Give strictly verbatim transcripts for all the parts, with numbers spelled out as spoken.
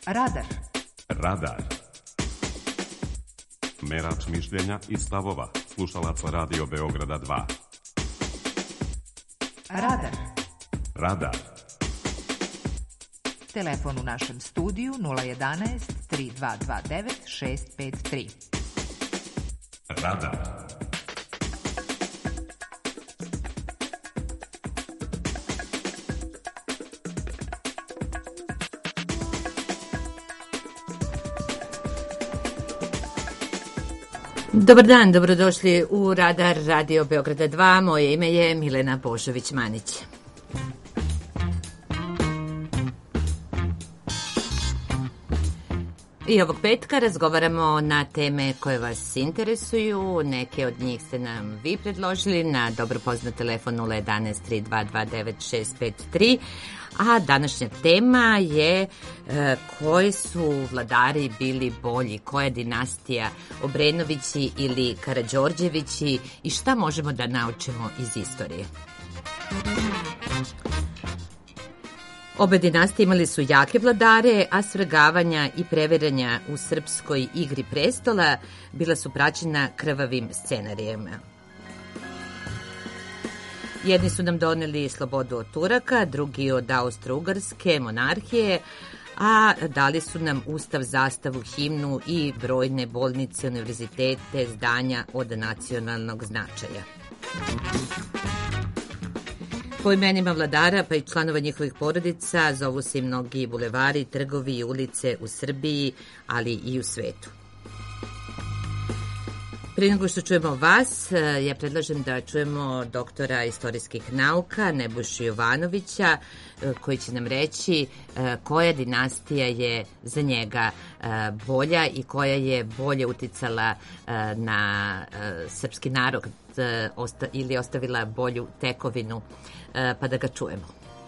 Radar. Radar. Merač mišljenja i stavova slušalaca Radio Beograda dva. Radar. Radar. Telefon u našem studiju nula jedanaest tri dva dva devet šest pet tri. Radar. Dobar dan, dobrodošli u Radar Radio Beograda dva. Moje ime je Milena Božović-Manić. I ovog petka razgovaramo na teme koje vas interesuju. Neke od njih ste nam vi predložili na dobro poznat telefon nula jedanaest tri dva dva devet šest pet tri. A današnja tema je e, koji su vladari bili bolji, koja dinastija, Obrenovići ili Karađorđevići i šta možemo da naučimo iz istorije. Obe dinastije imali su jake vladare, a svrgavanja i previranja u srpskoj igri prestola bila su praćena krvavim scenarijima. Jedni su nam doneli slobodu od Turaka, drugi od Austro-Ugarske monarhije, a dali su nam ustav, zastavu, himnu i brojne bolnice, univerzitete, zdanja od nacionalnog značaja. Po imenima vladara pa i članova njihovih porodica zovu se i mnogi bulevari, trgovi i ulice u Srbiji, ali i u svetu. Prije nego što čujemo vas, ja predlažem da čujemo doktora istorijskih nauka Nebojšu Jovanovića, koji će nam reći koja dinastija je za njega bolja i koja je bolje uticala na srpski narod ili ostavila bolju tekovinu, pa da ga čujemo.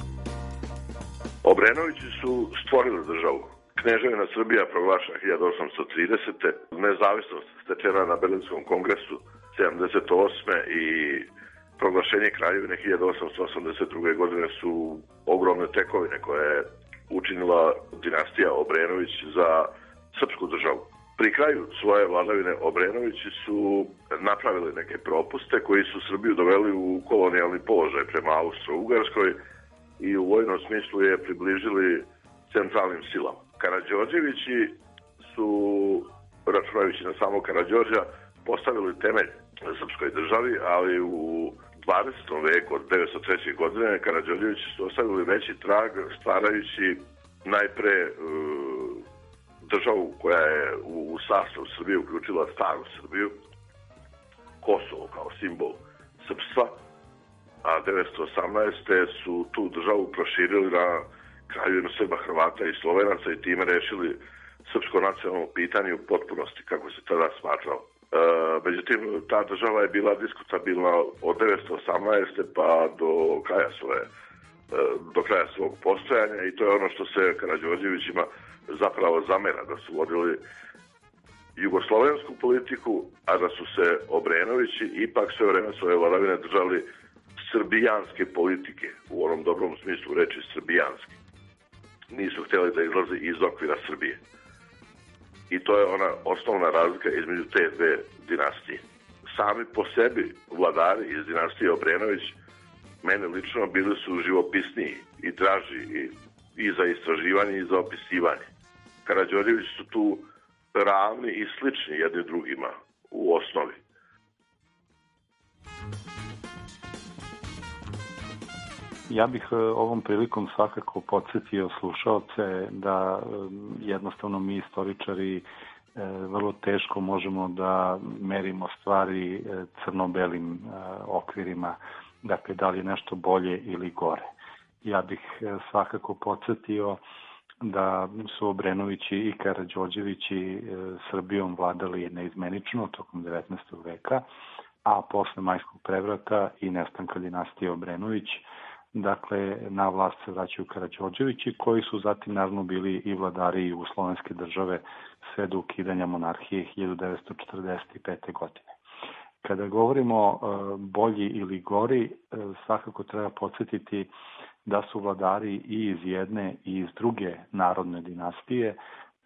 Obrenovići su stvorili državu. Kneževina Srbija proglašena hiljadu osamsto tridesete. Nezavisnost stečena na Berlinskom kongresu sedamdeset osme i proglašenje kraljevine hiljadu osamsto osamdeset druge. godine su ogromne tekovine koje je učinila dinastija Obrenović za srpsku državu. Pri kraju svoje vladavine Obrenovići su napravili neke propuste koji su Srbiju doveli u kolonijalni položaj prema Austro-Ugarskoj i u vojnom smislu je približili centralnim silama. Karađorđevići su, računajući na samo Karađorđa, postavili temelj srpskoj državi, ali u dvadesetom veku, od devetsto treće. godine, Karađorđevići su ostavili veći trag, stvarajući najpre e, državu koja je u, u sastavu Srbije uključila staru Srbiju, Kosovo kao simbol srpstva, a devetsto osamnaeste. su tu državu proširili na kraljevinu Srba, Hrvata i Slovenaca i time rešili srpsko nacionalno pitanje u potpunosti, kako se tada smatralo. E, međutim, ta država je bila diskutabilna od devetsto osamnaeste. pa do kraja svoje, e, do kraja svog postojanja i to je ono što se Karađorđevićima zapravo zamera, da su vodili jugoslovensku politiku, a da su se Obrenovići ipak sve vreme svoje vladavine držali srbijanske politike, u onom dobrom smislu reči srbijanske. Nisu htjeli da izlaze iz okvira Srbije. I to je ona osnovna razlika između te dve dinastije. Sami po sebi vladari iz dinastije Obrenović mene lično bili su živopisniji i draži i, i za istraživanje i za opisivanje. Karađorđevići su tu ravni i slični jedni drugima u osnovi. Ja bih ovom prilikom svakako podsjetio slušaoce da jednostavno mi istoričari vrlo teško možemo da merimo stvari crno-belim okvirima, dakle da li je nešto bolje ili gore. Ja bih svakako podsjetio da su Obrenovići i Karađorđevići Srbijom vladali neizmenično tokom devetnaestog. veka, a posle Majskog prevrata i nestanka dinastije Obrenović, dakle, na vlast se vraćaju Karađorđevići, koji su zatim naravno bili i vladari jugoslovenske države sve do ukidanja monarhije hiljadu devetsto četrdeset pete. godine. Kada govorimo bolji ili gori, svakako treba podsjetiti da su vladari i iz jedne i iz druge narodne dinastije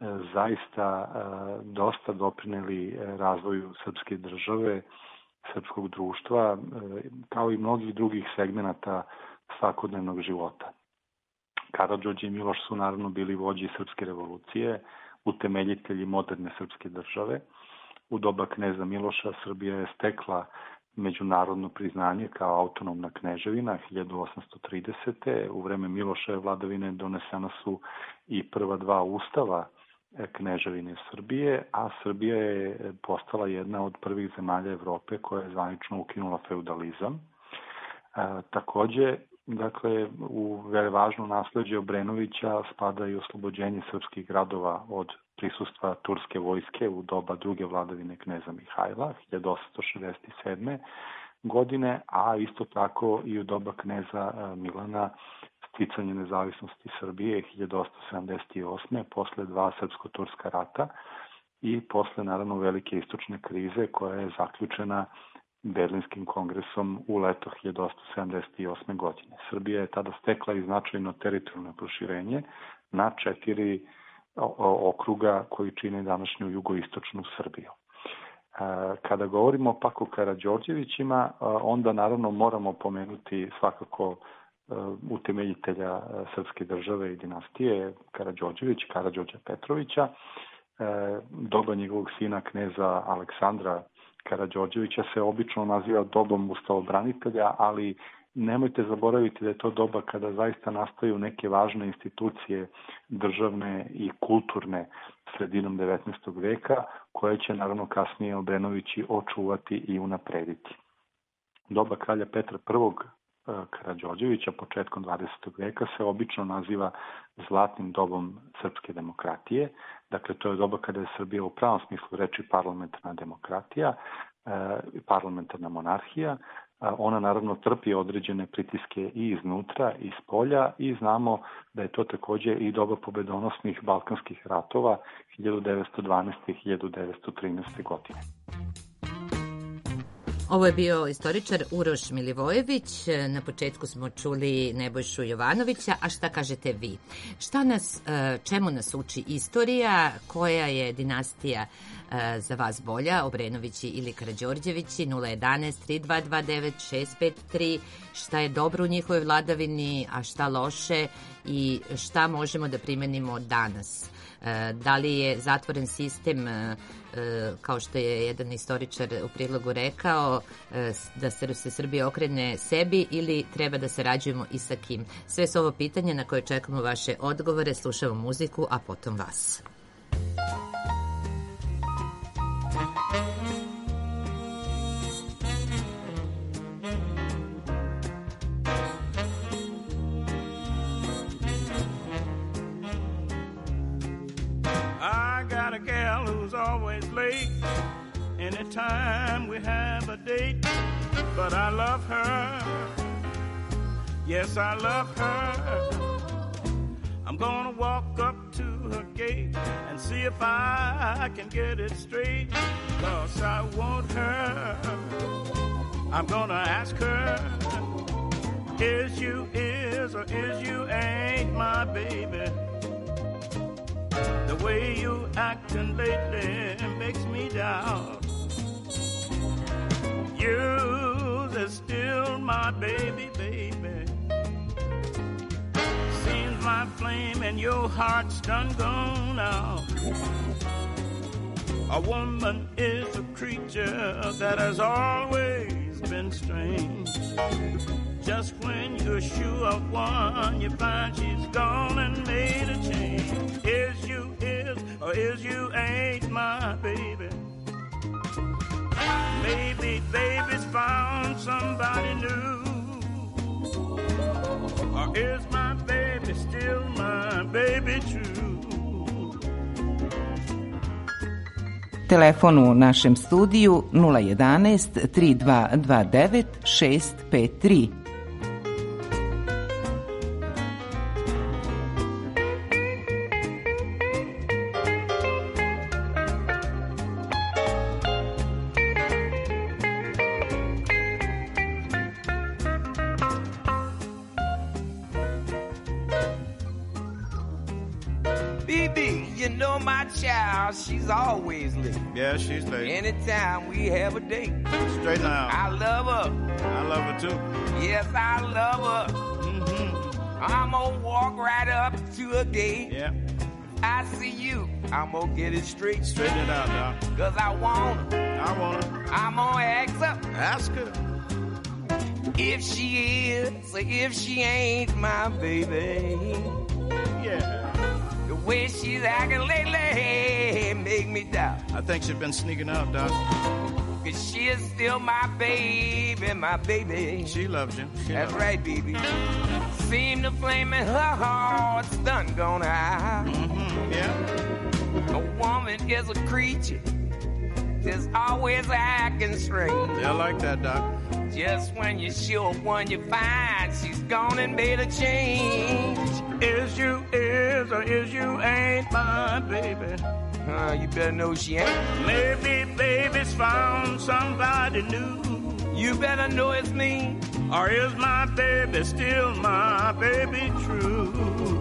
zaista dosta doprineli razvoju srpske države, srpskog društva, kao i mnogih drugih segmenata svakodnevnog života. Karađorđe i Miloš su naravno bili vođi srpske revolucije, utemeljitelji moderne srpske države. U doba kneza Miloša Srbija je stekla međunarodno priznanje kao autonomna kneževina hiljadu osamsto tridesete. U vreme Miloševe vladavine donesena su i prva dva ustava kneževine Srbije, a Srbija je postala jedna od prvih zemalja Evrope koja je zvanično ukinula feudalizam. E, takođe, dakle, u važno nasleđe Obrenovića spada i oslobođenje srpskih gradova od prisustva turske vojske u doba druge vladavine kneza Mihajla, hiljadu osamsto šezdeset sedme. godine, a isto tako i u doba kneza Milana sticanje nezavisnosti Srbije hiljadu osamsto sedamdeset osme. posle dva srpsko-turska rata i posle, naravno, velike istočne krize koja je zaključena Berlinskim kongresom u leto hiljadu osamsto sedamdeset osme. godine. Srbija je tada stekla i značajno teritorijalno proširenje na četiri okruga koji čine današnju jugoistočnu Srbiju. Kada govorimo pak o Karađorđevićima, onda naravno moramo pomenuti svakako utemeljitelja srpske države i dinastije Karađorđević, Karađorđa Petrovića. Doba njegovog sina kneza Aleksandra Karađorđevića se obično naziva dobom ustavobranitelja, ali nemojte zaboraviti da je to doba kada zaista nastaju neke važne institucije državne i kulturne sredinom devetnaestog veka, koje će naravno kasnije Obrenovići očuvati i unaprediti. Doba kralja Petra prvog. Karađorđevića početkom dvadesetog veka se obično naziva zlatnim dobom srpske demokratije. Dakle, to je doba kada je Srbija u pravom smislu reči parlamentarna demokratija, parlamentarna monarhija. Ona naravno trpi određene pritiske i iznutra i iz polja i znamo da je to takođe i doba pobedonosnih balkanskih ratova hiljadu devetsto dvanaeste. i hiljadu devetsto trinaeste. godine. Ovo je bio istoričar Uroš Milivojević. Na početku smo čuli Nebojšu Jovanovića, a šta kažete vi? Šta nas, čemu nas uči istorija? Koja je dinastija za vas bolja, Obrenovići ili Karađorđevići? nula jedanaest tri dva dva devet šest pet tri. Šta je dobro u njihovoj vladavini, a šta loše i šta možemo da primenimo danas? Da li je zatvoren sistem, kao što je jedan istoričar u prilogu rekao, da se Srbija okrene sebi ili treba da sarađujemo i sa kim? Sve su ovo pitanje na koje čekamo vaše odgovore, slušamo muziku, a potom vas. Anytime we have a date, but I love her, yes I love her. I'm gonna walk up to her gate and see if I can get it straight, 'cause I want her. I'm gonna ask her, is you is or is you ain't my baby? The way you actin' lately makes me doubt you is still my baby, baby. Seems my flame and your heart's done gone out. A woman is a creature that has always been strange. Just when you're sure of one, you find she's gone and made a change. Is you is or is you ain't my baby? Maybe baby's found somebody new, or is my baby still my baby true? Telefon u našem studiju nula jedanaest tri dva dva devet šest pet tri. B B, you know my child, she's always late. Yeah, she's late. Anytime we have a date. Straight now. I love her. I love her too. Yes, I love her. Mm-hmm. I'm gonna walk right up to her gate. Yeah. I see you, I'm gonna get it straight. Straighten it out, Doc. Cause I want her. I want her. I'm gonna ask her. Ask her. If she is, or if she ain't my baby. Yeah. The way she's acting lately make me doubt. I think she's been sneaking out, Doc. Cause she is still my baby, my baby. She loves you. She That's loves right, baby. Seem the flame in her heart's done gone out. Mm-hmm. Yeah. A woman is a creature that's always acting strange. Yeah, I like that, Doc. Just when you're sure one you find, she's gone and made a change. Is you is or is you ain't my baby? Uh, you better know she ain't. Maybe baby's found somebody new. You better know it's me. Or is my baby still my baby true?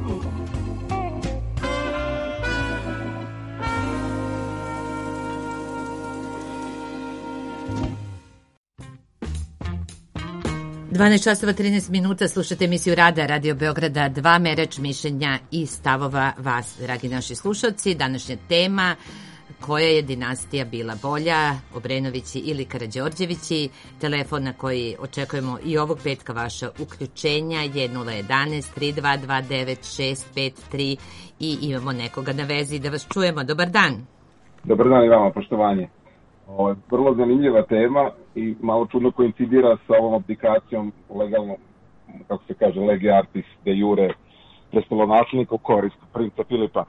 dvanaest časova trinaest minuta, slušate emisiju Rada Radio Beograda dva, mereč mišljenja i stavova vas, dragi naši slušalci. Današnja tema: koja je dinastija bila bolja, Obrenovići ili Karađorđevići? Telefon na koji očekujemo i ovog petka vaša uključenja je nula jedanaest tri dva dva devet šest pet tri i imamo nekoga na vezi da vas čujemo. Dobar dan. Dobar dan i vama, poštovanje. Ovo je vrlo zanimljiva tema i malo čudno koincidira sa ovom aplikacijom legalno, kako se kaže, lege artis de jure prestolonaslednika u korist princa Filipa.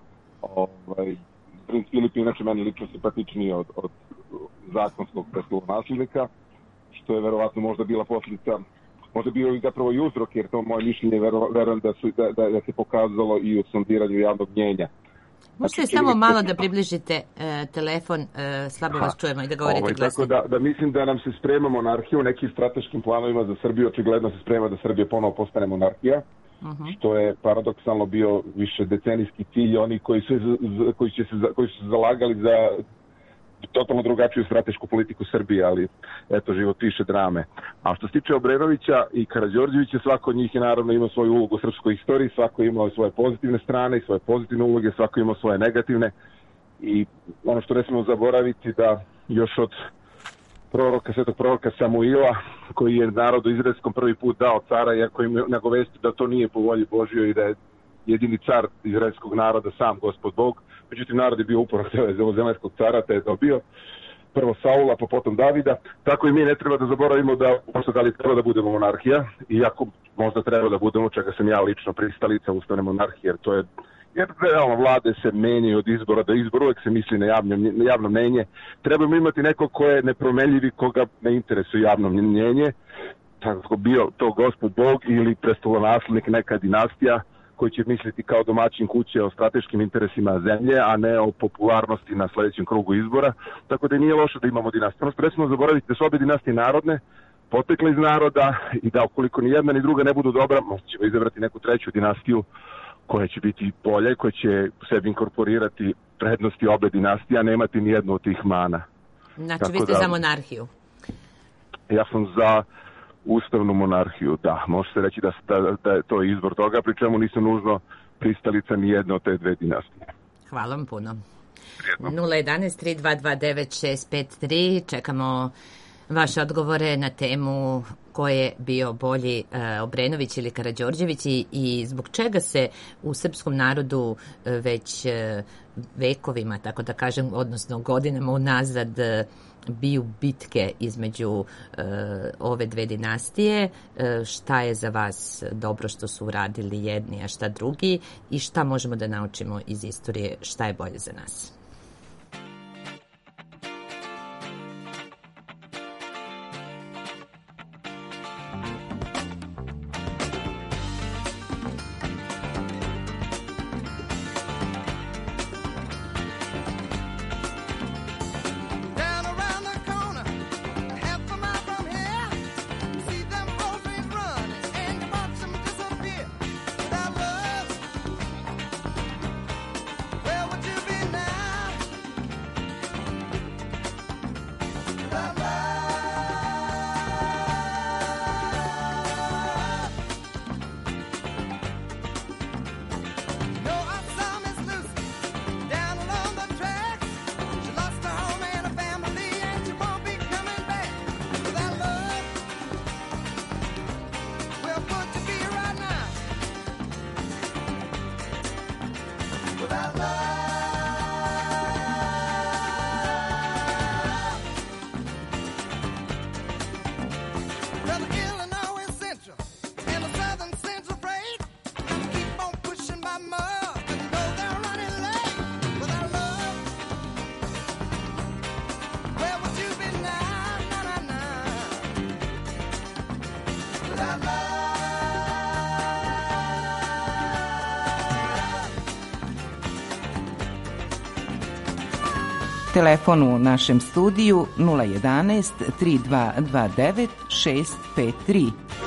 Ovaj, princ Filip je inače meni lično simpatičniji od, od zakonskog prestolonaslednika, što je verovatno možda bila posljedica, možda bio i zapravo i uzrok, jer to moje mišljenje vero, verujem da, su, da, da, da se pokazalo i u sondiranju javnog mnjenja. Možete znači, samo malo da približite uh, telefon, uh, slabo vas čujemo i da govorite ovaj, glasno. Tako da, da mislim da nam se sprema monarhija u nekim strateškim planovima za Srbiju, očigledno se sprema da Srbija ponovo postane monarhija, uh-huh. što je paradoksalno bio više decenijski cilj. Oni koji su, koji će se, koji su se zalagali za totalno drugačiju stratešku politiku Srbije, ali eto, život piše drame. A što se tiče Obrenovića i Karađorđevića, svako od njih je naravno imao svoju ulogu u srpskoj istoriji, svako je imao svoje pozitivne strane i svoje pozitivne uloge, svako je imao svoje negativne. I ono što ne smemo zaboraviti da još od proroka, svetog proroka Samuila, koji je narodu izraelskom prvi put dao cara, iako im nagovesti da to nije po volji Božjoj i da je jedini car izraelskog naroda sam Gospod Bog. Međutim, narod je bio uporan zemaljskog cara, te je dobio prvo Saula, pa potom Davida. Tako i mi ne treba da zaboravimo da možda da li treba da budemo monarhija, iako možda treba da budemo, čega sam ja lično pristalica ustavne monarhije, jer to je, jer realno vlade se menjaju od izbora do izbora, uvek se misli na javno, na javno mnenje. Trebamo imati neko ko je nepromenljivi, koga ne interesuje javno mnjenje, tako bio to Gospod Bog ili prestolonaslednik, neka dinastija, koji će misliti kao domaćin kuće o strateškim interesima zemlje, a ne o popularnosti na sledećem krugu izbora. Tako da nije loše da imamo dinastiju. Ne smemo zaboraviti da su obe dinastije narodne, potekle iz naroda i da ukoliko ni jedna ni druga ne budu dobra, možda ćemo izabrati neku treću dinastiju koja će biti bolja i koja će u sebi inkorporirati prednosti obe dinastije, a nemati ni jednu od tih mana. Znači, tako vi ste da, za monarhiju? Ja sam za ustavnu monarhiju, da. Može se reći da, da, da je to izbor toga, pri čemu nisam nužno pristalica ni jedne od te dve dinastije. Hvala vam puno. nula jedanaest tri dva dva devet šest pet tri, čekamo vaše odgovore na temu ko je bio bolji, uh, Obrenović ili Karađorđević i, i zbog čega se u srpskom narodu uh, već uh, vekovima, tako da kažem, odnosno godinama unazad uh, biju bitke između uh, ove dve dinastije, uh, šta je za vas dobro što su uradili jedni, a šta drugi i šta možemo da naučimo iz istorije, šta je bolje za nas. Telefon u našem studiju nula jedanaest tri dva dva devet šest pet tri.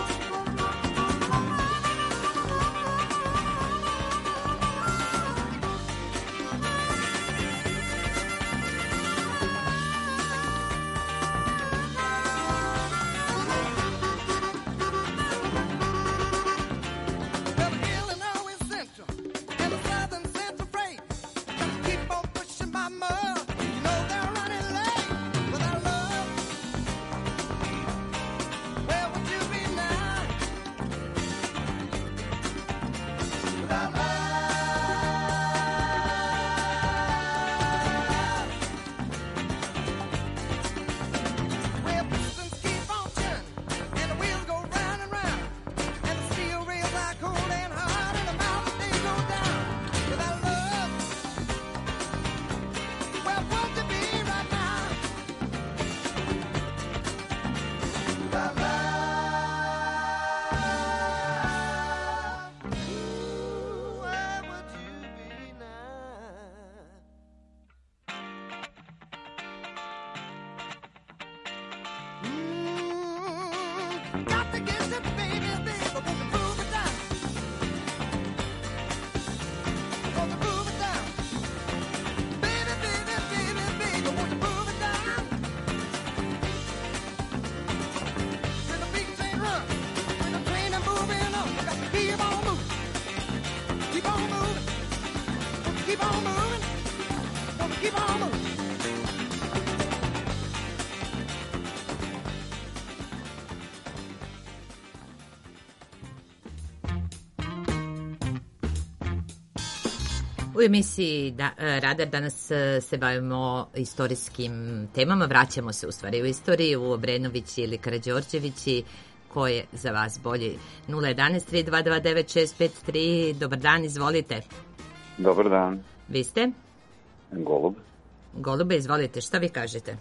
U emisiji da, Radar danas se bavimo istorijskim temama, vraćamo se u stvari u istoriju, u Obrenovići ili Karađorđevići, ko je za vas bolji? nula jedanaest tri dva dva devet šest pet tri. Dobar dan, izvolite. Dobar dan. Vi ste? Golub. Golube, izvolite, šta vi kažete?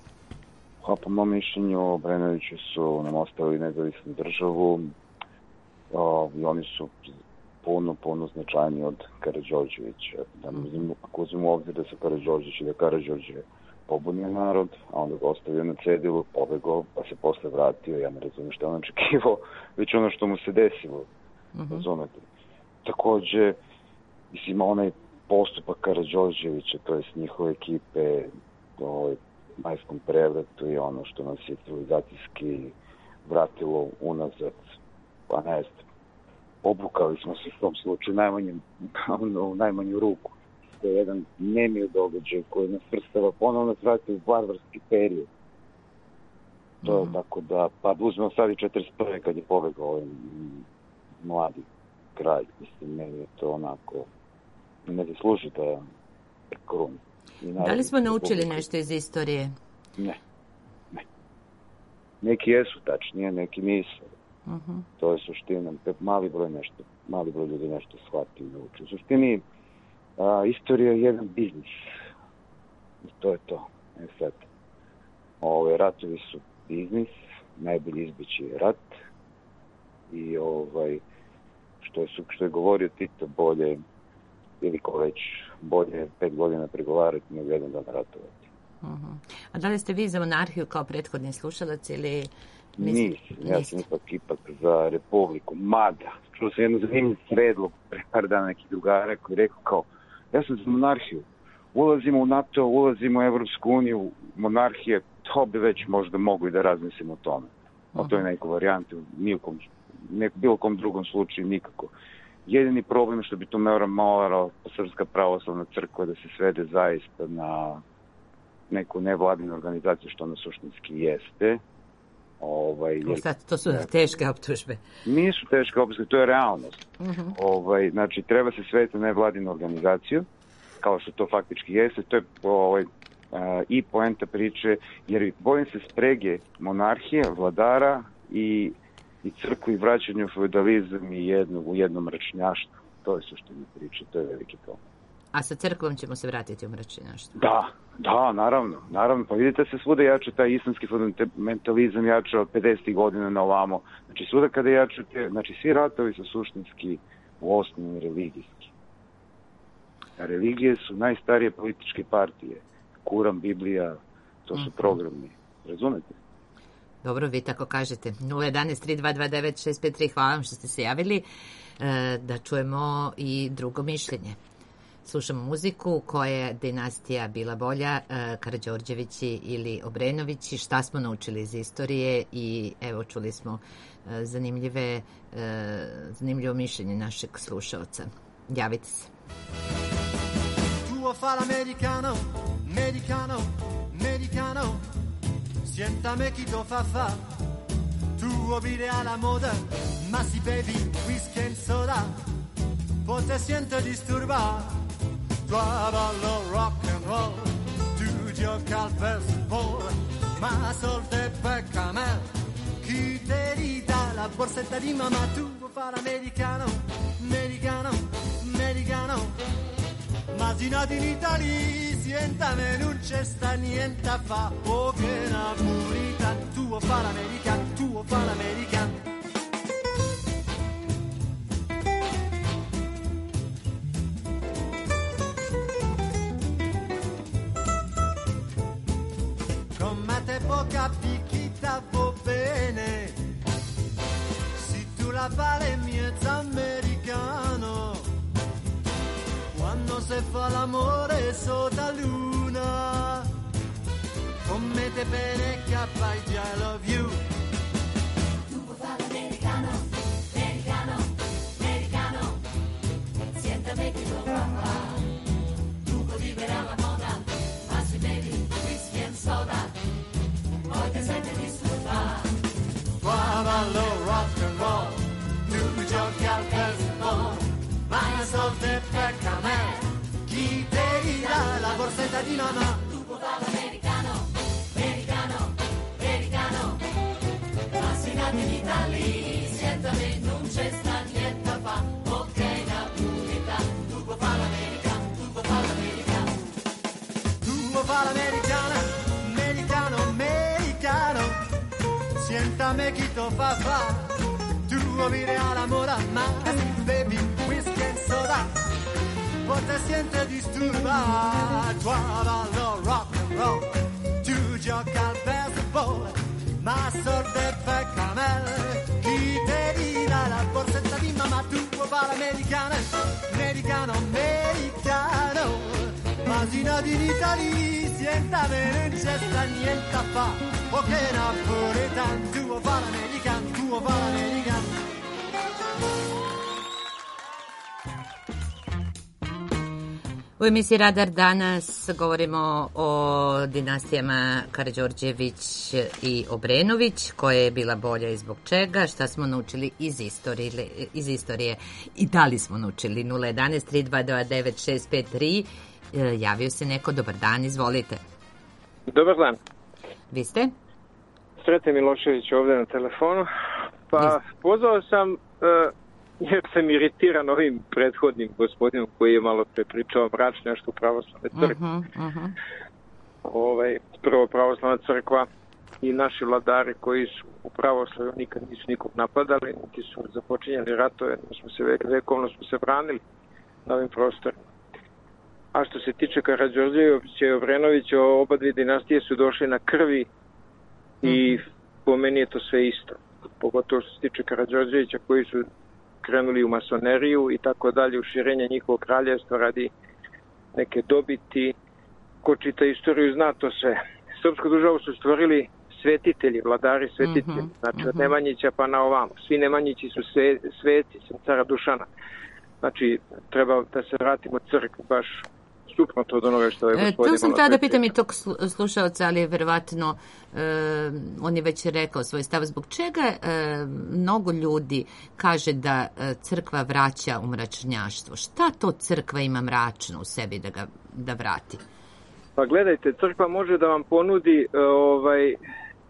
Pa po mom mišljenju Obrenovići su nam ostavili nezavisnu državu o, i oni su puno, puno značajniji od Karađorđevića. Da uzim, ako uzim u obzir da se Karađorđević i da Karađorđe pobunio narod, a onda ga ostavio na cedilu, pobegao, pa se posle vratio, ja ne razumijem što on očekivao, već ono što mu se desilo, uh-huh. razumete. Takođe, mislim, onaj postupak Karađorđevića, to je s njihove ekipe, o majskom prevratu i ono što nas je civilizacijski vratilo unazad, pa ne znam, obukali smo se u tom slučaju najmanju, u najmanju ruku. To je jedan nemio događaj koji nas vrstava ponovno vrati u barbarski period. To je mm. tako da, pa uzmemo sad i četrdeset prve kad je pobegao ovaj mladi kralj. Mislim, meni je to onako, ne zasluži da je krun. Da li smo naučili nešto iz istorije? Ne, ne. Neki jesu tačnije, neki nisu. Uh-huh. To je suština. Mali broj nešto, mali broj ljudi nešto shvati i nauči. U suštini, a, istorija je jedan biznis. I to je to. E sad, ove ratovi su biznis, najbolji izbeći je rat i ovaj, što je, što je govorio Tito, bolje ili ko već, bolje pet godina pregovarati nego jedan dan ratovati. Uh-huh. A da li ste vi za monarhiju kao prethodni slušalac ili... Nisam, ja sam ipak, ipak za Republiku, mada, čuo sam jednu zanimljiv predlog pre par dana nekih drugara koji je rekao kao, ja sam za monarhiju, ulazimo u NATO, ulazimo u Evropsku uniju, monarhije, to bi već možda mogu i da razmislimo o tome. O toj nekoj varijanti, nijekom, nek, bilo kom drugom slučaju nikako. Jedini problem je što bi to morala Srpska pravoslavna crkva da se svede zaista na neku nevladinu organizaciju, što ona suštinski jeste. Ovaj, jer, sad, to su teške optužbe. Nisu teške optužbe, to je realnost. Uh-huh. Ovaj, znači, treba se svetiti na nevladinu organizaciju kao što to faktički jeste. To je ovaj, i poenta priče, jer bojim se sprege monarhije, vladara i, i crkvu i vraćanju feudalizam i jednog u jednom mračnjaštvu. To je suština priče, to je veliki problem. A sa crkvom ćemo se vratiti u mračnjaštvo? Da, da, naravno, naravno. Pa vidite se svuda jače taj islamski fundamentalizam jača od pedesetih godina na ovamo. Znači svuda kada jačate, znači svi ratovi su suštinski u osnovi religijski. A religije su najstarije političke partije. Kuran, Biblija, to su programi. Razumete? Dobro, vi tako kažete. nula jedan tri dva dva devet šest pet tri, hvala vam što ste se javili. E, da čujemo i drugo mišljenje. Slušamo muziku, koja je dinastija bila bolja, e, Karađorđevići ili Obrenovići, šta smo naučili iz istorije i evo čuli smo e, zanimljive, e, zanimljivo mišljenje našeg slušaoca. Javite se. Tuo fa l'americano, americano, americano, siéntame chi to fa fa, tuo vive alla moda, ma si bevi whisky and soda, poi te siento disturbar, tu ballo rock and roll, tu gioca al baseball, ma sol te pecca me, chi te ridà la borsetta di mamma, tuo fa l'americano, americano, americano, ma si nati in Italia, sientame, non c'è sta niente a fa, oh che napolitan, tuo fa l'american, tuo fa l'american. Come te può capire chi sta bene, se tu la vale mezzo americano, quando se fa l'amore sotto la luna, come te bene capai I love you. Tu puoi fare l'americano, americano, americano, siéntame che lo fa. Tu puoi vivere alla moda, ma se bevi whisky and soda, poi ti senti disturbato. Qua ballo rock and roll, tu giochi al baseball, ma la sorte pecca a me, chi te ridà la borsetta di mamma? Tu puoi fare l'americano, americano, americano, ma si nati in Italia, siéntame, non c'è sta niente a fa, ok napolità, tu puoi fare l'americano, tu puoi fare l'americano. Tu puoi fare l'americano, americano, americano, siéntame chi to fa fa, tu vuoi vivere alla moda, ma baby, whisky and soda, poi te siente disturbar, tu ballo rock and roll, tu gioca al baseball, ma sorte pecca me, chi te ridà la borsetta di mamma, tu puoi fare l'americano, americano, americano, ma si nati in Italia, siéntame, non c'è sta niente a fa, o che napolitan, tu vuoi fare l'americano, tu vuoi fare l'americano. U emisiji Radar danas govorimo o dinastijama Karađorđević i Obrenović, koja je bila bolja i zbog čega, šta smo naučili iz istorije, iz istorije i da li smo naučili. Nula jedan tri dva dva devet šest pet tri, javio se neko, dobar dan, izvolite. Dobar dan. Vi ste? Sreten Milošević ovdje na telefonu. Pa pozvao sam... Uh, jer sam iritiran ovim prethodnim gospodinom koji je malo prepričao mračnjaštvo pravoslavne crkve. Uh-huh, uh-huh. Ovaj, prvo pravoslavna crkva i naši vladari koji su u pravoslavlju nikad nisu nikog napadali, niti su započinjali ratove, smo se vek, vekovno smo se branili na ovim prostorima. A što se tiče Karađorđevića i Obrenovića, oba dvije dinastije su došli na krvi i po meni je to sve isto. Pogotovo što se tiče Karađorđevića koji su krenuli u masoneriju i tako dalje, u širenje njihovog kraljevstva radi neke dobiti. Ko čita istoriju zna to sve. Srpsku državu su stvorili svetitelji, vladari svetitelji, uh-huh, znači od Nemanjića pa na ovamo. Svi Nemanjići su sve, sveci, sem cara Dušana. Znači, treba da se vratimo crkvi baš suprotno od onoga što je E, gospodin... tu sam malo tada pre pitam i tog slu- slušalca, ali je verovatno e, on je već rekao svoj stav. Zbog čega e, mnogo ljudi kaže da e, crkva vraća u mračnjaštvo? Šta to crkva ima mračno u sebi da ga da vrati? Pa gledajte, crkva može da vam ponudi e, ovaj e,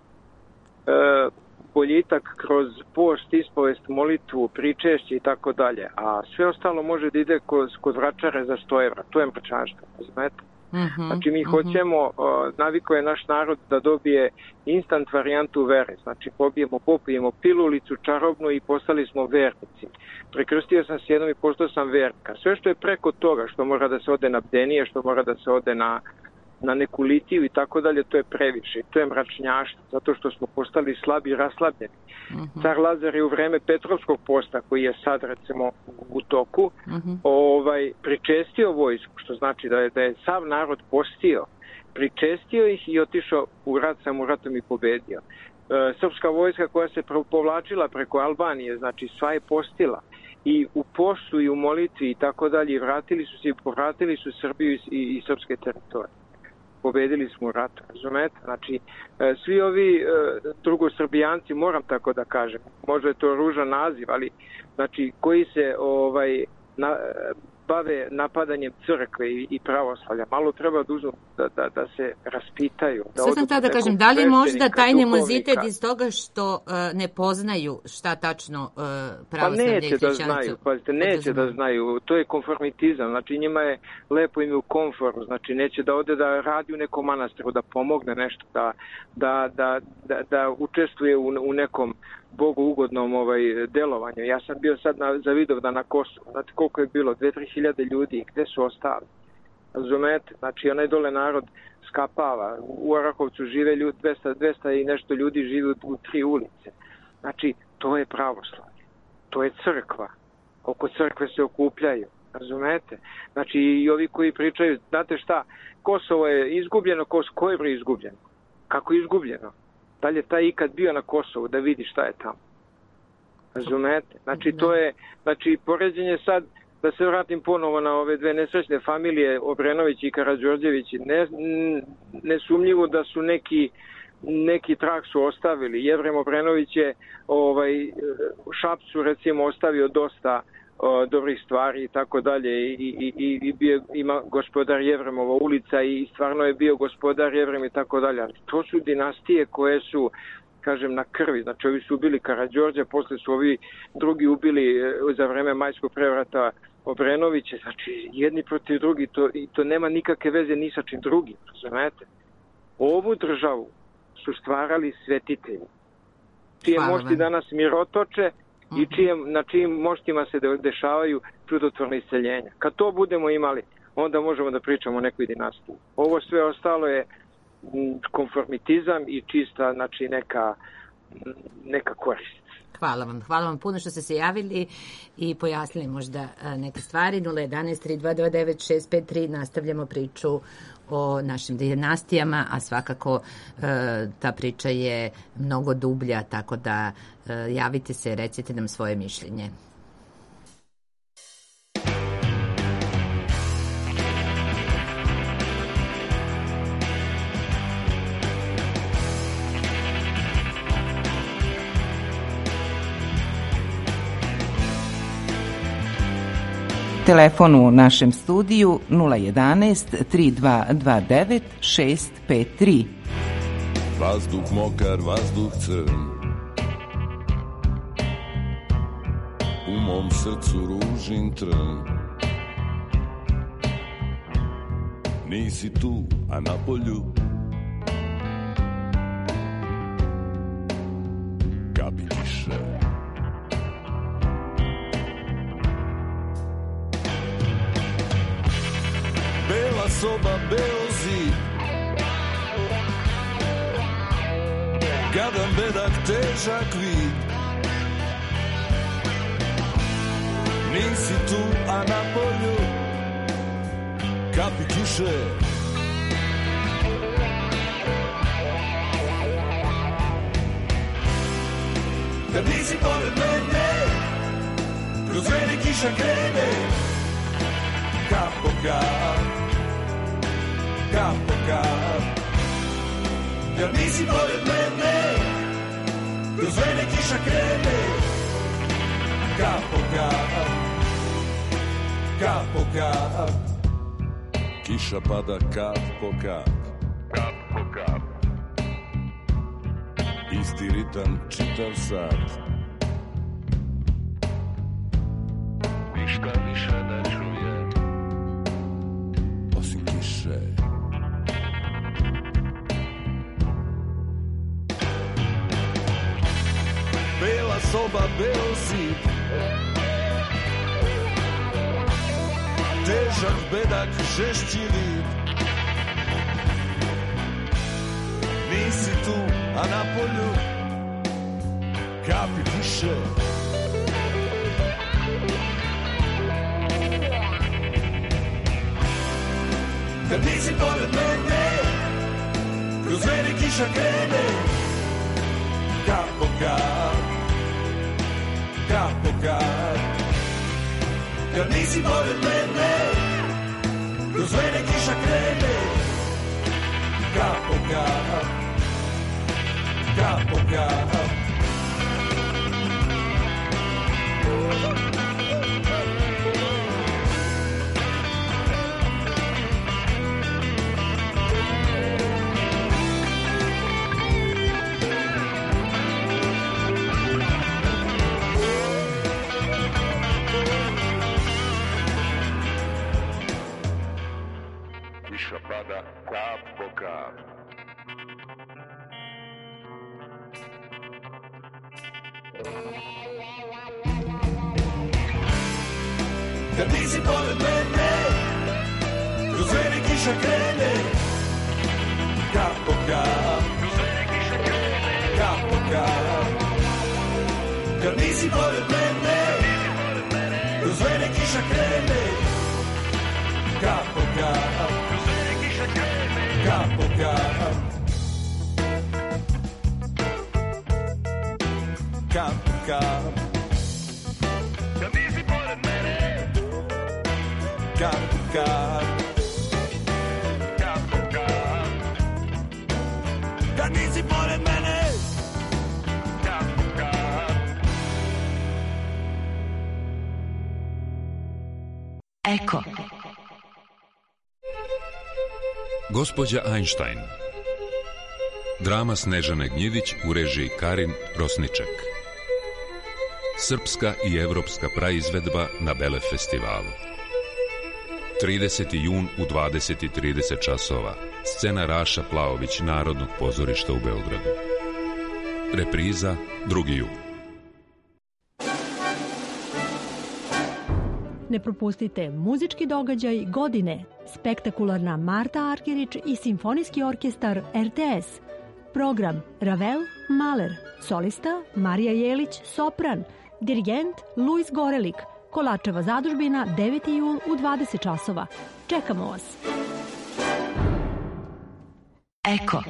boljitak kroz post, ispovest, molitvu, pričešće i tako dalje, a sve ostalo može da ide kod, kod vračare za sto evra. To je mračnjaštvo, znate? Mhm, Znači mi mhm. hoćemo, uh, naviko je naš narod da dobije instant varijantu vere, znači pobijemo, popijemo pilulicu čarobnu i postali smo vernici. Prekrstio sam se jednom i postao sam vernika. Sve što je preko toga, što mora da se ode na bdenije, što mora da se ode na, na neku litiju i tako dalje, to je previše. To je mračnjaštvo, zato što smo postali slabi i raslabljeni. Mhm. Car Lazar je u vreme Petrovskog posta, koji je sad recimo u toku, Mhm. ovaj, pričestio vojsku, što znači da je, da je sav narod postio, pričestio ih i otišao u rat, sam u ratom i pobedio. E, srpska vojska koja se pro- povlačila preko Albanije, znači sva je postila i u postu i u molitvi i tako dalje, i vratili su se i povratili su Srbiju i, i, i srpske teritorije. Pobedili smo u ratu, razumete? Znači, e, svi ovi e, drugosrbijanci, moram tako da kažem, možda je to ružan naziv, ali znači, koji se ovaj na, bave napadanjem crkve i, i pravoslavlja, malo treba da uzmu da, da, da se raspitaju. Da Sad sam odu tada kod kažem, nekog da li možda sveštenika, taj duhovnika? nemozitet iz toga što uh, ne poznaju šta tačno uh, Pa pravoslavlje i neće da hrišćanstvo? znaju, pazite, neće da znaju, to je konformitizam, znači njima je lepo im je u komforu, znači neće da ode da radi u nekom manastiru, da pomogne nešto, da, da, da, da, da učestvuje u, u nekom Bogu ugodnom ovaj, delovanju. Ja sam bio sad na, za Vidovdan na Kosovu, znate koliko je bilo, dve, tri hiljade ljudi, gde su ostali? Razumete? Znači onaj dole narod skapava, u Orahovcu žive ljudi, dvesta, dvesta i nešto ljudi žive u, u tri ulice. Znači, to je pravoslavlje, to je crkva, oko crkve se okupljaju, razumete? Znači i ovi koji pričaju, znate šta, Kosovo je izgubljeno, Kosovo, ko je bre izgubljeno? Kako je izgubljeno? Da li je taj ikad bio na Kosovu da vidi šta je tamo? Razumete? Znači to je, znači poređenje sad, da se vratim ponovo na ove dve nesrećne familije, Obrenović i Karađorđević, ne, nesumnjivo da su neki neki trag su ostavili. Jevrem Obrenović je ovaj, u Šapcu recimo ostavio dosta o, dobrih stvari i tako dalje i, i, i, i bio, ima gospodar Jevremova ulica i stvarno je bio gospodar Jevrem i tako dalje. Ali to su dinastije koje su, kažem, na krvi. Znači ovi su ubili Karađorđa, posle su ovi drugi ubili za vreme majskog prevrata Obrenoviće. Znači jedni protiv drugi, to, i to nema nikakve veze ni sa čim drugim, razumete? Ovu državu su stvarali svetitelji, čije Hvala mošti vam. danas mirotoče i čije, na čijim moštima se de- dešavaju čudotvorne isceljenja. Kad to budemo imali, onda možemo da pričamo o nekoj dinastiji. Ovo sve ostalo je m, konformitizam i čista, znači neka, m, neka korist. Hvala vam. Hvala vam puno što ste se javili i pojasnili možda a, neke stvari. nula jedan tri dva dva devet šest pet tri. Nastavljamo priču o našim dinastijama, a svakako e, ta priča je mnogo dublja, tako da e, javite se, recite nam svoje mišljenje. Telefon u našem studiju nula jedan tri dva dva devet šest pet tri. Vazduh mokar, vazduh crn, u mom srcu ružin trn. Nisi tu, a na polju kapi kiše. Bela soba, beo zid, gadan bedak, težak vid. Nisi tu, a na polju kapi kiše. Kad nisi pored mene, kroz vene kiša krene, kap po kap, kap po kap. Kad nisi pored mene, kroz vene kiša krene, kap po kap, kap po kap. Kiša pada kap po kap, kap po kap. isti ritam čitav sat. Ništa više ne čujem, osim kiše. Bela soba, beo zid, težak bedak, žešći vid. Nisi tu, a na polju kapi kiše. Kad nisi pored mene, kroz vene kiša krene, kap po kap, kap po kap. Kad nisi pored mene, kroz vene kiša krene, kap po kap, kap po kap. Kiša pada kap po kap. Kad nisi pored mene, kroz vene kiša krene, kap po kap, kap po kap. Kad nisi pored mene, kroz vene kiša krene, kap po kap, kap po kap. Kap po kap. Kad nisi pored mene, kap po kap, kap po kap. Kad nisi pored mene, kap po kap. Eko. Gospođa Einstein. Drama Snežane Gnjidić u režiji Karin Rosniček. Srpska i evropska praizvedba na Bele festivalu. trideseti jun u dvadeset i trideset časova. Scena Raša Plaović Narodnog pozorišta u Beogradu. Repriza drugi jun. Ne propustite muzički događaj godine, spektakularna Marta Arkerić i Simfonijski orkestar R T S. Program Ravel, Mahler, solista Marija Jelić, sopran, dirigent Luis Gorelik, Kolačeva zadužbina deveti jul u dvadeset časova. Čekamo vas. Eko.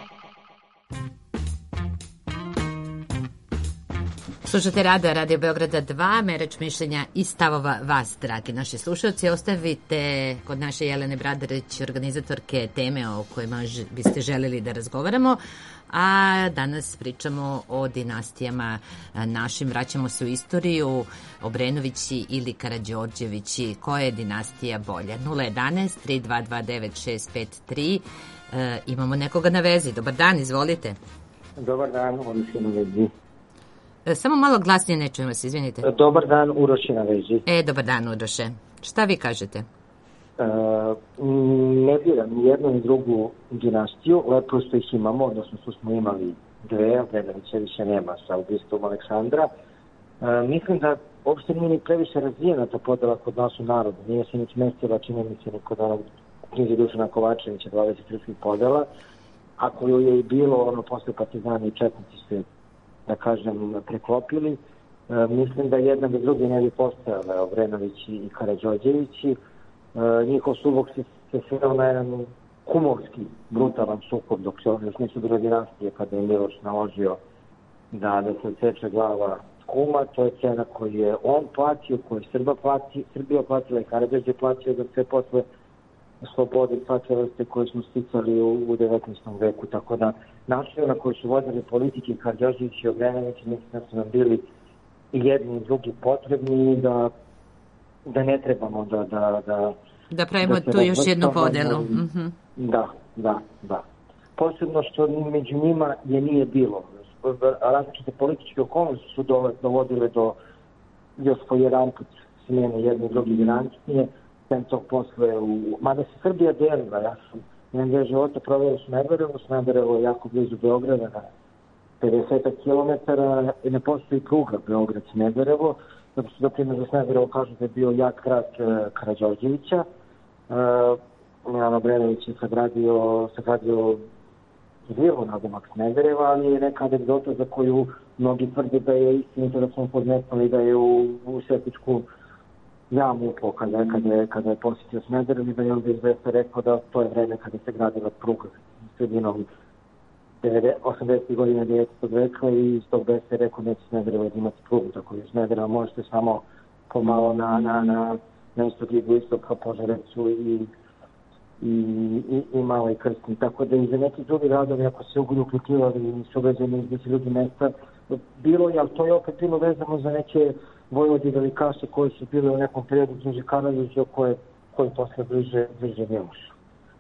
Slušate Rada, Radio Beograda dva, Mereč mišljenja i stavova vas, dragi naši slušalci. Ostavite kod naše Jelene Bradarić, organizatorke, teme o kojima biste želeli da razgovaramo. A danas pričamo o dinastijama našim, vraćamo se u istoriju, Obrenovići ili Karađorđevići, koja je dinastija bolja? nula jedanaest tri dva dva devet šest pet tri. E, imamo nekoga na vezi. Dobar dan, izvolite. Dobar dan, Uroš je na vezi. E, samo malo glasnije, ne čujem vas, izvinite. Dobar dan, Uroš je na vezi. E, dobar dan, Uroše. Šta vi kažete? E, ne biram ni jednu ni drugu dinastiju, lepo što ih imamo, odnosno što smo imali dve, Obrenovića više nema sa ubistvom Aleksandra. E, mislim da uopšte nije ni previše razvijena ta podela kod nas u narodu. Nije se ni smestila, čini mi se, ni kod onog knjizi Dušana Kovačevića dvadeset srpskih podela. Ako je i bilo, ono, posle Partizani i Četnici se, da kažem, preklopili. E, mislim da jedna bez druge ne bi postojale Obrenovići i Karađorđevići. E, njihov sukob se, se sveo na jedan kumovski, brutalan sukob, dok se još nisu bilo dinastije, kada je Miloš naložio da, da se odseče glava kuma. To je cena koju je on platio, koju je Srba plati, Srbija platila i Karađorđe platio, da sve posle slobode i svake vrste koje smo sticali u, u devetnaestom veku. Tako da način na koji su vodili politike Karađorđević i Obrenović, mislim da su nam bili i jedni i drugi potrebni i da, da ne trebamo da... Da, da, da pravimo da tu još jednu podelu. Mm-hmm. Da, da, da. Posebno što među njima je nije bilo. Različite političke okolnosti su dovodile do još koji jedan put smjene jedne i druge dinastije, sem tog posle u... Mada se Srbija delila, ja sam jedan deo života proveo u Smederevu, Smederevo je jako blizu Beograda, na pedeset kilometara, i ne postoji pruga Beograd-Smederevo, da se doprimjer za Smederevo kažu da je bio jak grad Karađorđevića. Milan Obrenović je sagradio, sagradio vilu na domak Smedereva, ali je neka anegdota za koju mnogi tvrde da je istinito, da smo podmetnuli da je u, u Svetičku jamu upao kada, kada, je, kada je posjetio Smederev i da je onda izvesta rekao da to je vreme kada se gradila pruga sredinom osamdesetih godina devetnaestog veka i iz tog besta je rekao neće Smederevo imati prugu, tako da Smedereva možete samo pomalo na, na, na, na istok i istok ka Požarecu i i, i, i malo i Krsni. Tako da i za neki drugi radovi, ako se ugodu uključivali i su uveđeni iz deset ljudi mesta, bilo je, ali to je opet bilo vezano za neke vojvode velikaše koji su bili u nekom periodu bliže Karađorđu, koje, koji posle bliže, bliže Milošu.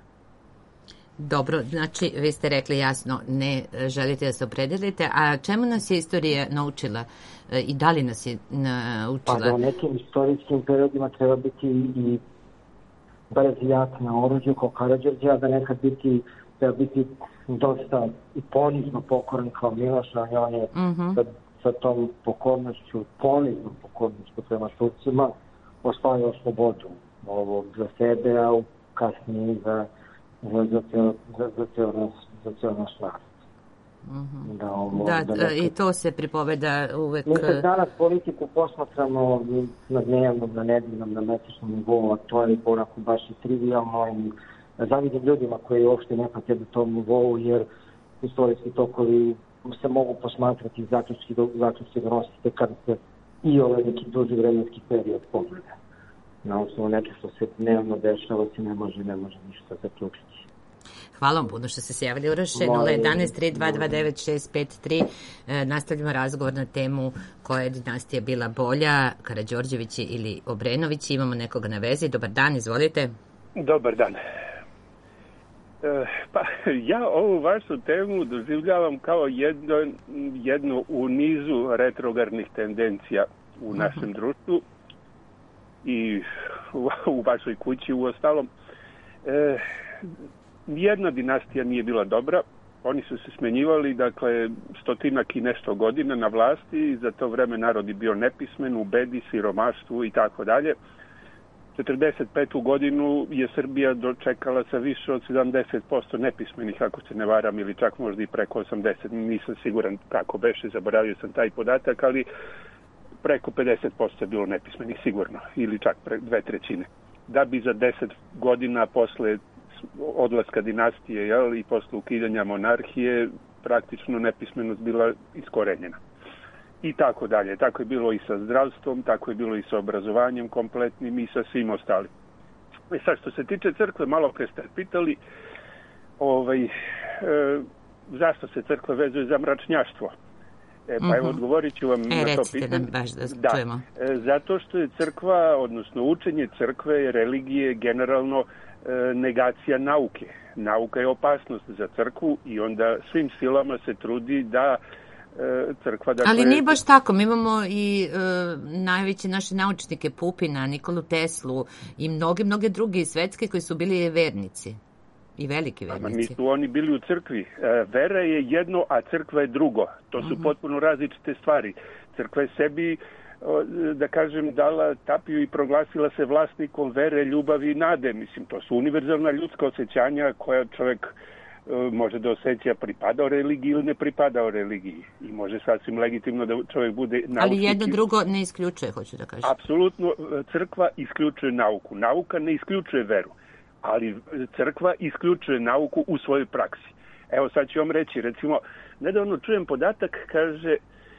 Dobro, znači vi ste rekli jasno, ne želite da se opredelite, a čemu nas je istorija naučila i da li nas je naučila? Pa da u nekim istorijskim periodima treba biti i brz i jak na oruđu kao Karađorđe, a da nekad biti, da biti dosta i ponizno pokoran kao Miloš, a on je mm-hmm. sa, sa tom pokornošću, poniznom pokornošću prema Turcima osvajao slobodu ovo, za sebe, a kasnije za za, za, cijel, za, za, cijel naš, za cijel naš narod. Mm-hmm. Da, ovo, da, da nekad... i to se pripoveda uvek... Mi kad danas politiku posmatramo na dnevnom, na nedeljnom, na mesečnom nivou, a to je onako baš i trivialno i zavidim ljudima koji uopšte ne pate na tom nivou, jer istorijski tokovi se mogu posmatrati zaključki, zaključki donosite kada se i ovaj neki duži vremenski period pogleda. Na osnovu neke što se dnevno dešava se ne može, ne može ništa zaključiti. Hvala vam puno što ste se javili u Raše. nula jedanaest tri dva dva devet šest pet tri. E, nastavljamo razgovor na temu koja je dinastija bila bolja, Karađorđevići ili Obrenovići. Imamo nekoga na vezi. Dobar dan, izvolite. Dobar dan. E, pa ja ovu vašu temu doživljavam kao jedno, jedno u nizu retrogradnih tendencija u našem uh-huh. društvu i u, u vašoj kući u ostalom. E, Nijedna dinastija nije bila dobra, oni su se smenjivali, dakle, stotinak i nešto godina na vlasti i za to vreme narod je bio nepismen, u bedi, siromaštvu i tako dalje. četrdeset petu godinu je Srbija dočekala sa više od sedamdeset posto nepismenih, ako se ne varam, ili čak možda i preko osamdeset, nisam siguran kako beše, zaboravio sam taj podatak, ali preko pedeset posto je bilo nepismenih sigurno, ili čak pre dve trećine. Da bi za deset godina posle odlaska dinastije, jel, i posle ukidanja monarhije praktično nepismenost bila iskorenjena. I tako dalje. Tako je bilo i sa zdravstvom, tako je bilo i sa obrazovanjem kompletnim i sa svim ostalim. E sad, što se tiče crkve, malo pre ste pitali ovaj, e, zašto se crkva vezuje za mračnjaštvo. E, pa mm-hmm. evo, odgovorit ću vam e, na to pitanje. Nam baš da, da čujemo. E, zato što je crkva, odnosno učenje crkve, religije, generalno negacija nauke. Nauka je opasnost za crkvu i onda svim silama se trudi da e, crkva... Dakle... Ali nije baš tako. Mi imamo i e, najveće naše naučnike Pupina, Nikolu Teslu i mnoge, mnoge druge svetske koji su bili vernici. I veliki vernici. Ama nisu oni bili u crkvi. E, vera je jedno, a crkva je drugo. To su uh-huh. potpuno različite stvari. Crkva je sebi, da kažem, dala tapiju i proglasila se vlasnikom vere, ljubavi i nade. Mislim, to su univerzalna ljudska osjećanja koja čovjek uh, može da osjeća pripadao religiji ili ne pripadao religiji. I može sasvim legitimno da čovjek bude naučnik. Ali jedno drugo ne isključuje, hoću da kažem. Apsolutno, crkva isključuje nauku. Nauka ne isključuje veru, ali crkva isključuje nauku u svojoj praksi. Evo sad ću vam reći, recimo, nedavno čujem podatak, kaže,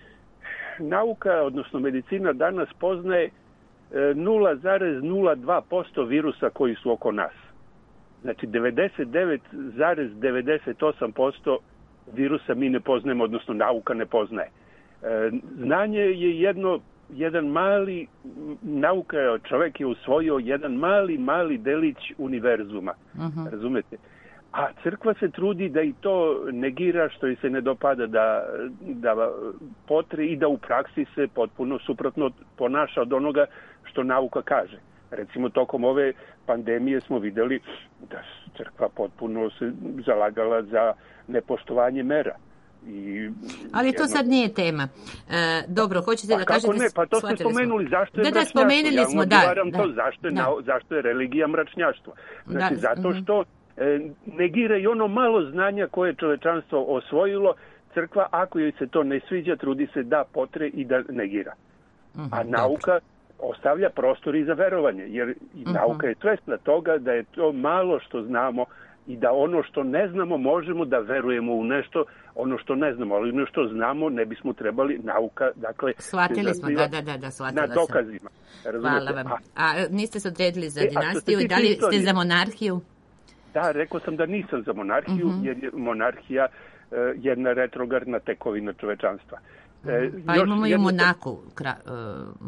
nauka, odnosno medicina danas poznaje nula zarez nula dva posto virusa koji su oko nas. Znači, devedeset devet zarez devedeset osam posto virusa mi ne poznajemo, odnosno nauka ne poznaje. E, znanje je jedno, jedan mali, nauka je, čovjek je usvojio jedan mali, mali delić univerzuma. Uh-huh. Razumete? A crkva se trudi da i to negira, što joj se ne dopada, da, da potre i da u praksi se potpuno suprotno ponaša od onoga što nauka kaže. Recimo, tokom ove pandemije smo vidjeli da crkva potpuno se zalagala za nepoštovanje mera. I ali to sad nije tema. E, dobro, hoćete pa da kažete... Ne? Pa to ste spomenuli, zašto je da, mračnjaštvo? Da, spomenuli ja smo, da, da. To, zašto, je, da. zašto je religija mračnjaštvo? Znači, da, zato uh-huh. što e, negira i ono malo znanja koje je čovečanstvo osvojilo, crkva, ako joj se to ne sviđa, trudi se da potre i da negira. Uh-huh, A nauka dobro. ostavlja prostor i za verovanje, jer i uh-huh. nauka je svesna toga da je to malo što znamo i da ono što ne znamo možemo da verujemo u nešto, ono što ne znamo, ali ono što znamo ne bismo trebali, nauka, dakle... Shvatili smo, da, da, da, da, shvatila na dokazima. Sam. Hvala vam. A, a niste se odredili za e, dinastiju i da li ste za monarhiju? Da, rekao sam da nisam za monarhiju, uh-huh. jer je monarhija uh, jedna retrogradna tekovina čovečanstva. Uh-huh. Pa imamo i u Monaku, kra, uh,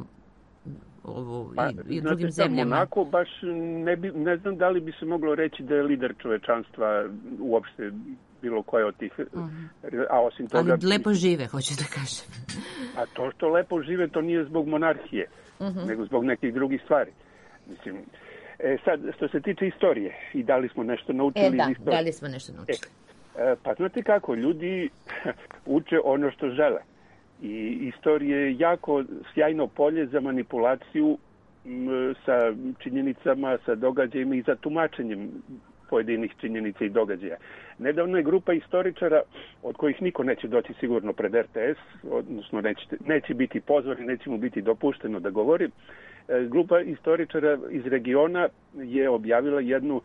Ovu, pa, i, i drugim zemljama. Monako baš ne, bi, ne znam da li bi se moglo reći da je lider čovečanstva uopšte bilo koje od tih. Uh-huh. A osim toga... Ali lepo žive, hoću da kažem. A to što lepo žive, to nije zbog monarhije, uh-huh. nego zbog nekih drugih stvari. Mislim, e, sad, što se tiče istorije, i da li smo nešto naučili e, da, iz istorije? da li smo nešto naučili. E, pa znate kako, ljudi uče ono što žele. I istorija je jako sjajno polje za manipulaciju m, sa činjenicama, sa događajima i za tumačenjem pojedinih činjenica i događaja. Nedavno je grupa istoričara, od kojih niko neće doći sigurno pred R T S, odnosno neće, neće biti pozvani, neće mu biti dopušteno da govori. E, grupa istoričara iz regiona je objavila jednu,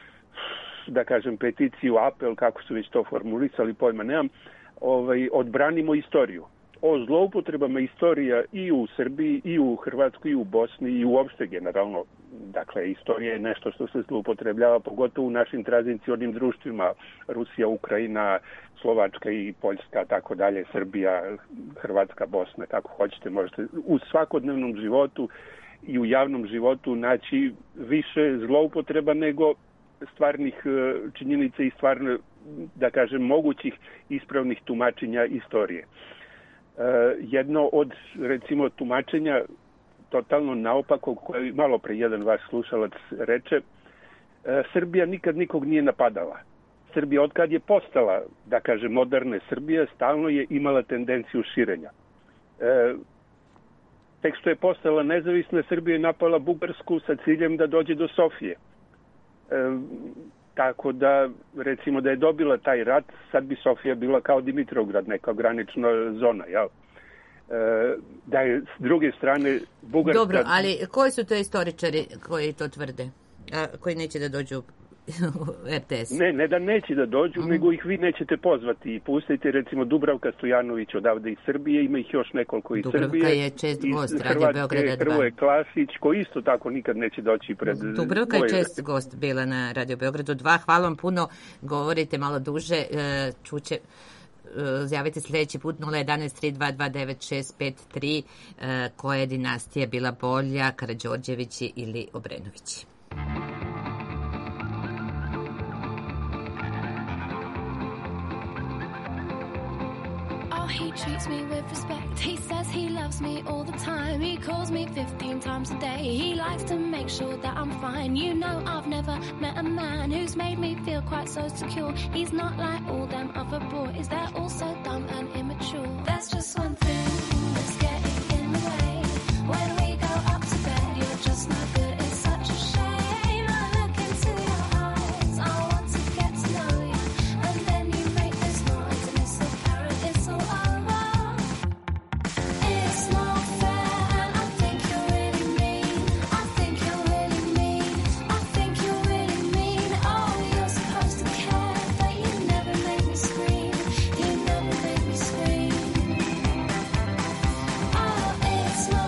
da kažem, peticiju, apel, kako su već to formulisali, pojma nemam, ovaj, odbranimo istoriju. O zloupotrebama istorija i u Srbiji, i u Hrvatskoj, i u Bosni, i uopšte generalno. Dakle, istorija je nešto što se zloupotrebljava, pogotovo u našim tranzicionim društvima, Rusija, Ukrajina, Slovačka i Poljska, tako dalje, Srbija, Hrvatska, Bosna, kako hoćete, možete u svakodnevnom životu i u javnom životu naći više zloupotreba nego stvarnih činjenica i stvarno, da kažem, mogućih ispravnih tumačenja istorije. Uh, jedno od, recimo, tumačenja totalno naopako, koje malo pre jedan vaš slušalac reče, uh, Srbija nikad nikog nije napadala. Srbija, od kad je postala, da kažem, moderne Srbija, stalno je imala tendenciju širenja. Uh, tek što je postala nezavisna, Srbija je napala Bugarsku sa ciljem da dođe do Sofije. Uh, Tako da, recimo, da je dobila taj rat, sad bi Sofija bila kao Dimitrovgrad, neka granična zona, jel? E, da je s druge strane Bugarska... Dobro, ali koji su to istoričari koji to tvrde? A, koji neće da dođu u R T S? Ne, ne da neće da dođu, mm. nego ih vi nećete pozvati. I pustite, recimo, Dubravka Stojanović odavde iz Srbije, ima ih još nekoliko iz Dubravka Srbije. Dubravka je čest gost Radio Beograda dva. Hrvoje Klasić, koji isto tako nikad neće doći pred... Dubravka je čest gost bila na Radio Beogradu dva. Hvala vam puno, govorite malo duže, čuće... Zjavite sljedeći put nula jedan tri dva dva devet šest pet tri koja je dinastija bila bolja, Karađorđevići ili Obrenovići. He treats me with respect. He says he loves me all the time. He calls me fifteen times a day. He likes to make sure that I'm fine. You know, I've never met a man who's made me feel quite so secure. He's not like all them other boys. They're all so dumb and immature. There's just one thing that's getting in the way. When we go up to bed, you're just not good. It's such a shame. I look into your eyes. I want to get to know you. And then you make this noise and it's so apparent it's so it's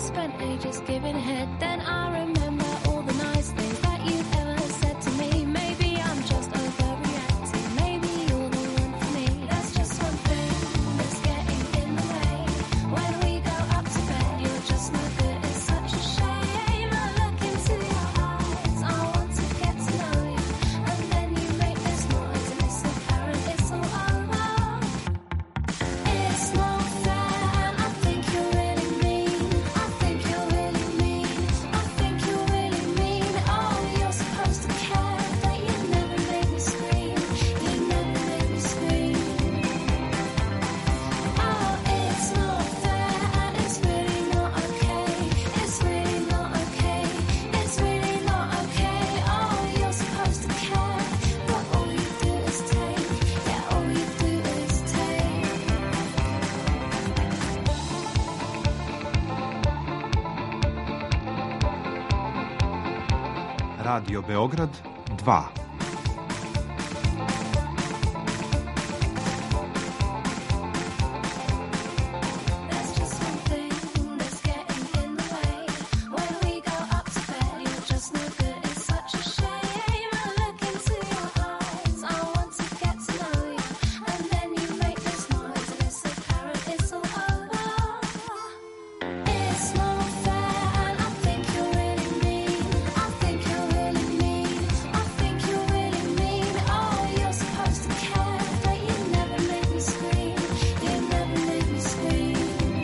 spent ages giving head. Then I remember all the nice things that you've ever said to me. Maybe I'm just overreacting. Maybe you're the one for me. There's just one thing that's getting in the way. When we go up to bed, you're just no good. It's such a shame. I look into your eyes. I want to get to know you. And then you make this noise and it's apparent it's all over. It's not fair and I think you're really mean. I think you're really mean. I think you're really mean. Oh, you're supposed to care, but you never made me scream. You never made me scream. Oh, it's not fair and it's really not okay. It's really not okay. It's really not okay. Oh, you're supposed to care, but all you do is take. Yeah, all you do is take. Radio Beograd dva. There's just one thing that's getting in the way. When we go up to bed, you're just no good. It's such a shame. I look into your eyes. I want to get to know you. And then you make this noise and it's apparent it's all over. It's not fair and I think you're really mean. I think you're really mean. I think you're really mean. Oh, you're supposed to care, but you never made me scream. You never made me scream.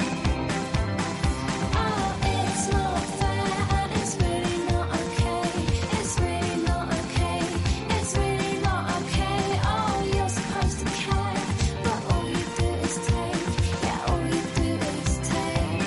Oh, it's not fair and it's really not okay. It's really not okay. It's really not okay. Oh, you're supposed to care, but all you do is take. Yeah, all you do is take.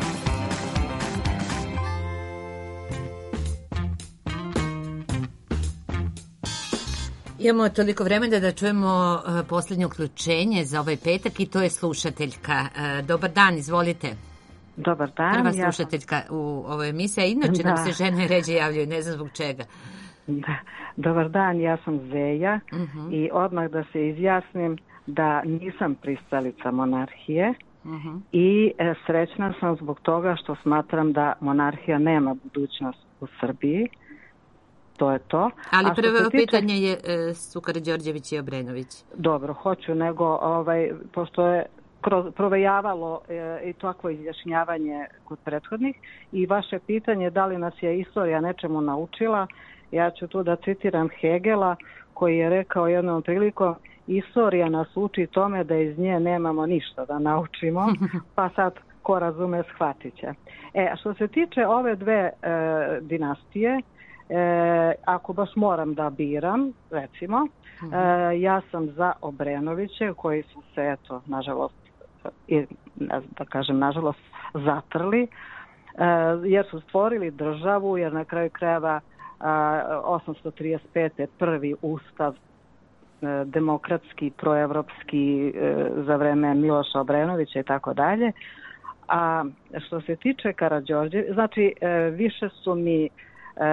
Imamo toliko vremena da čujemo uh, posljednje uključenje za ovaj petak i to je slušateljka. Uh, dobar dan, izvolite. Dobar dan. Prva ja sam- slušateljka u ovoj emisiji, a inače nam Da. se žene ređe javljaju, ne znam zbog čega. Da. Dobar dan, ja sam Zeja Mhm. i odmah da se izjasnim da nisam pristalica monarhije Mhm. i e, srećna sam zbog toga što smatram da monarhija nema budućnost u Srbiji. To je to. Ali A što prvo se tiče- pitanje je uh, su Karađorđević i Obrenović. Dobro, hoću, nego ovaj, pošto je kroz, provejavalo e, i takvo izjašnjavanje kod prethodnih i vaše pitanje da li nas je istorija nečemu naučila, ja ću tu da citiram Hegela koji je rekao jednom prilikom: istorija nas uči tome da iz nje nemamo ništa da naučimo, pa sad ko razume shvatit će. E, a što se tiče ove dve e, dinastije, e, ako baš moram da biram, recimo, e, ja sam za Obrenoviće koji su se, eto, nažalost, i, ne znam da kažem, nažalost, zatrli, e, jer su stvorili državu, jer na kraju krajeva a, osamsto trideset pete prvi ustav e, demokratski, proevropski e, za vreme Miloša Obrenovića i tako dalje. A što se tiče Karađorđevića, znači e, više su mi e,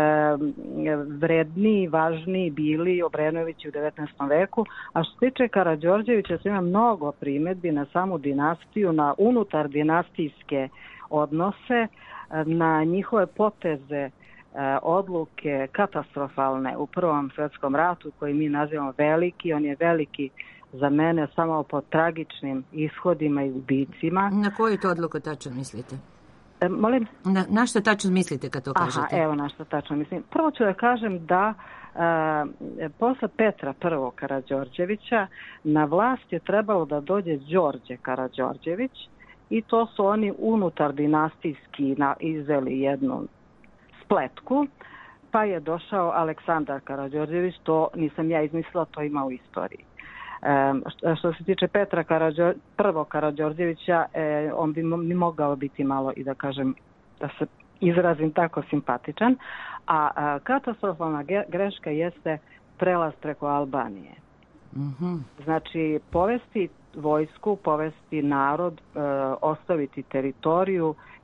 vredniji, važniji bili Obrenovići u devetnaestom veku, a što se tiče Karađorđevića, ima mnogo primjedbi na samu dinastiju, na unutar dinastijske odnose, na njihove poteze, odluke katastrofalne u Prvom svjetskom ratu koji mi nazivamo veliki. On je veliki za mene samo po tragičnim ishodima i ubicima. Na koju to odluku tačno mislite? E, molim? Na, na što tačno mislite kad to kažete? Aha, evo na što tačno mislim. Prvo ću da kažem da e, posle Petra prvog Karađorđevića na vlast je trebalo da dođe Đorđe Karađorđević i to su oni unutar dinastijski na, izveli jednu spletku, pa je došao Aleksandar Karađorđević, to nisam ja izmislila, to ima u istoriji. E, što se tiče Petra Karađor, prvog Karađorđevića, e, on bi mo, mogao biti malo i da kažem, da se izrazim tako simpatičan, a, a katastrofalna ge, greška jeste prelaz preko Albanije. Mhm. Znači, povesti vojsku, povesti narod, e, ostaviti teritoriju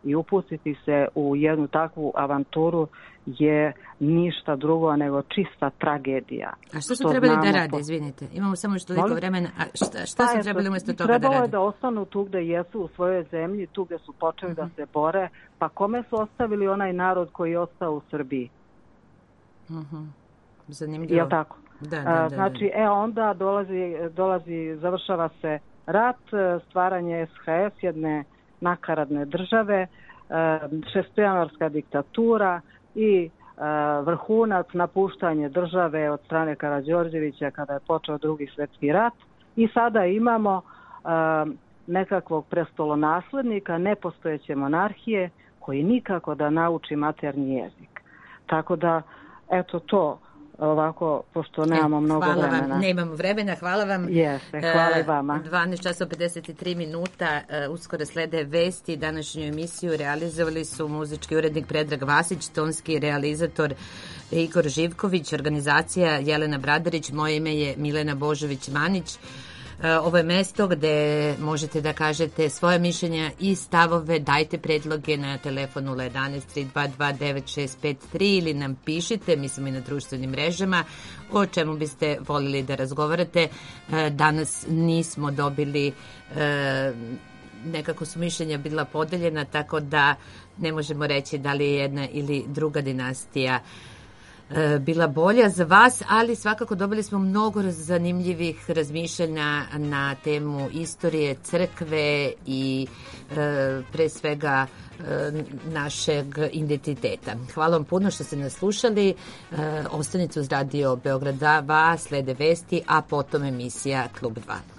i upustiti se u jednu takvu avanturu je ništa drugo nego čista tragedija. A što su trebali da rade, izvinite? Imamo samo još toliko vremena. A šta, šta su trebali umjesto toga da rade? Trebalo je da ostanu tu gde jesu u svojoj zemlji, tu gde su počeli uh-huh. da se bore. Pa kome su ostavili onaj narod koji je ostao u Srbiji? Uh-huh. Zanimljivo. Jel tako? Da, da, da, znači, da. e onda dolazi, dolazi, završava se rat, stvaranje es ha es, jedne nakaradne države, šestojanuarska diktatura i vrhunac napuštanje države od strane Karađorđevića kada je počeo drugi svjetski rat. I sada imamo nekakvog prestolonaslednika nepostojeće monarhije koji nikako da nauči maternji jezik. Tako da, eto to, ovako, pošto nemamo mnogo hvala vremena. Vam, nemamo vremena, hvala vam. Jeste, hvala i vama. dvanaest časova pedeset tri minuta, uskoro slede vesti. Današnju emisiju realizovali su muzički urednik Predrag Vasić, tonski realizator Igor Živković, organizacija Jelena Bradarić, moje ime je Milena Božović-Manić. Ovo je mesto gde možete da kažete svoje mišljenja i stavove, dajte predloge na telefon nula jedanaest tri dva dva devet šest pet tri ili nam pišite, mi smo i na društvenim mrežama, o čemu biste volili da razgovarate. Danas nismo dobili, nekako su mišljenja bila podeljena, tako da ne možemo reći da li je jedna ili druga dinastija bila bolja za vas, ali svakako dobili smo mnogo zanimljivih razmišljanja na temu istorije crkve i e, pre svega e, našeg identiteta. Hvala vam puno što ste nas slušali. E, ostanite uz Radio Beograd dva, slede vesti, a potom emisija Klub dva.